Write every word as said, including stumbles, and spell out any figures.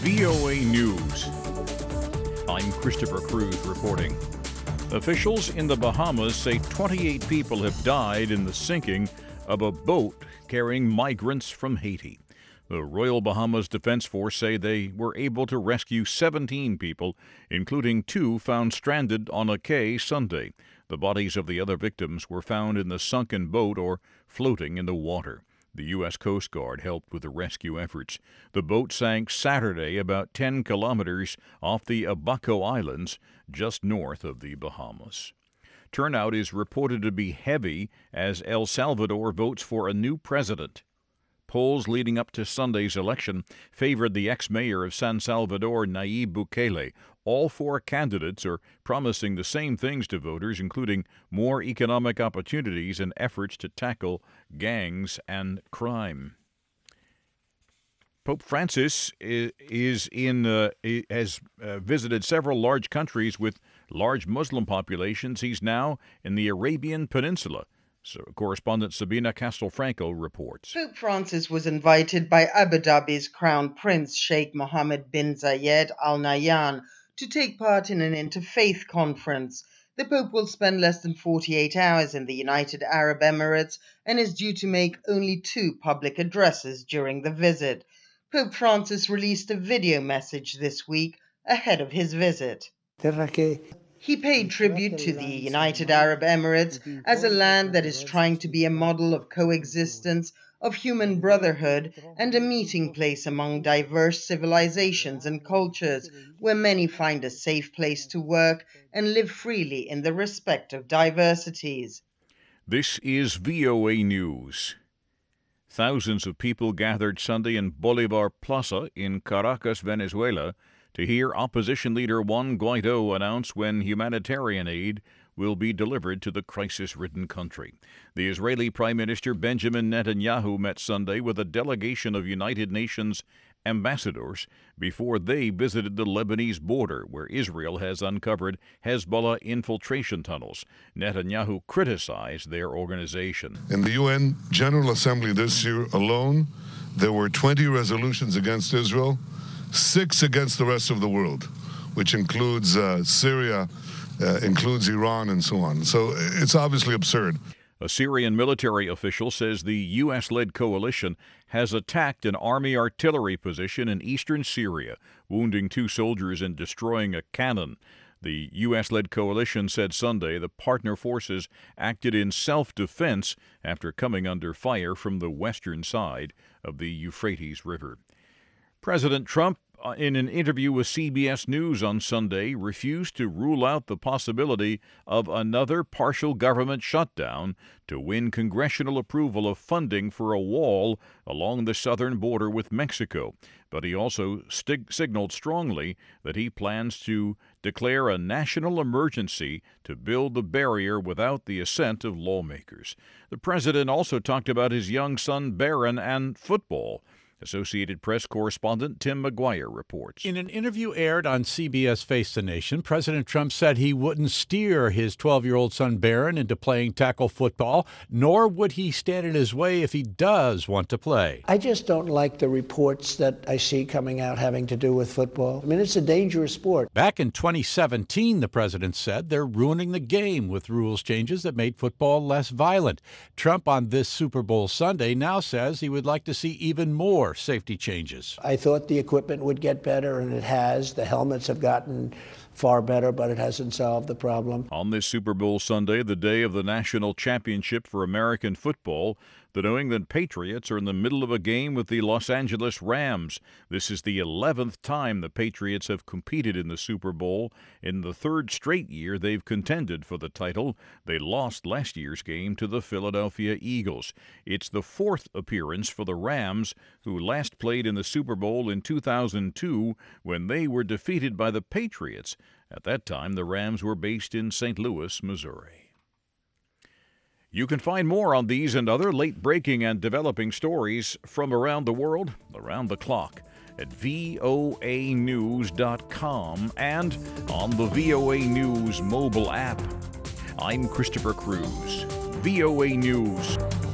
V O A News. I'm Christopher Cruz reporting. Officials in the Bahamas say twenty-eight people have died in the sinking of a boat carrying migrants from Haiti. The Royal Bahamas Defense Force say they were able to rescue seventeen people, including two found stranded on a quay Sunday. The bodies of the other victims were found in the sunken boat or floating in the water. The U S Coast Guard helped with the rescue efforts. The boat sank Saturday about ten kilometers off the Abaco Islands, just north of the Bahamas. Turnout is reported to be heavy as El Salvador votes for a new president. Polls leading up to Sunday's election favored the ex-mayor of San Salvador, Nayib Bukele. All four candidates are promising the same things to voters, including more economic opportunities and efforts to tackle gangs and crime. Pope Francis is in uh, has uh, visited several large countries with large Muslim populations. He's now in the Arabian Peninsula. So correspondent Sabina Castelfranco reports. Pope Francis was invited by Abu Dhabi's Crown Prince Sheikh Mohammed bin Zayed Al Nahyan to take part in an interfaith conference. The Pope will spend less than forty-eight hours in the United Arab Emirates and is due to make only two public addresses during the visit. Pope Francis released a video message this week ahead of his visit. He paid tribute to the United Arab Emirates as a land that is trying to be a model of coexistence, of human brotherhood, and a meeting place among diverse civilizations and cultures, where many find a safe place to work and live freely in the respect of diversities. This is V O A News. Thousands of people gathered Sunday in Bolivar Plaza in Caracas, Venezuela, to hear opposition leader Juan Guaido announce when humanitarian aid will be delivered to the crisis-ridden country. The Israeli Prime Minister Benjamin Netanyahu met Sunday with a delegation of United Nations ambassadors before they visited the Lebanese border, where Israel has uncovered Hezbollah infiltration tunnels. Netanyahu criticized their organization. In the U N General Assembly this year alone, there were twenty resolutions against Israel, six against the rest of the world, which includes uh, Syria, uh, includes Iran, and so on. So it's obviously absurd. A Syrian military official says the U S-led coalition has attacked an army artillery position in eastern Syria, wounding two soldiers and destroying a cannon. The U S-led coalition said Sunday the partner forces acted in self-defense after coming under fire from the western side of the Euphrates River. President Trump, in an interview with C B S News on Sunday, refused to rule out the possibility of another partial government shutdown to win congressional approval of funding for a wall along the southern border with Mexico. But he also stig- signaled strongly that he plans to declare a national emergency to build the barrier without the assent of lawmakers. The president also talked about his young son Barron and football. Associated Press correspondent Tim McGuire reports. In an interview aired on C B S Face the Nation, President Trump said he wouldn't steer his twelve-year-old son Barron into playing tackle football, nor would he stand in his way if he does want to play. I just don't like the reports that I see coming out having to do with football. I mean, it's a dangerous sport. Back in twenty seventeen, the president said they're ruining the game with rules changes that made football less violent. Trump on this Super Bowl Sunday now says he would like to see even more safety changes. I thought the equipment would get better, and it has. The helmets have gotten far better, but it hasn't solved the problem. On this Super Bowl Sunday, the day of the national championship for American football, the New England Patriots are in the middle of a game with the Los Angeles Rams. This is the eleventh time the Patriots have competed in the Super Bowl. In the third straight year they've contended for the title. They lost last year's game to the Philadelphia Eagles. It's the fourth appearance for the Rams, who last played in the Super Bowl in two thousand two when they were defeated by the Patriots. At that time, the Rams were based in Saint Louis, Missouri. You can find more on these and other late-breaking and developing stories from around the world, around the clock, at V O A news dot com and on the V O A News mobile app. I'm Christopher Cruz, V O A News.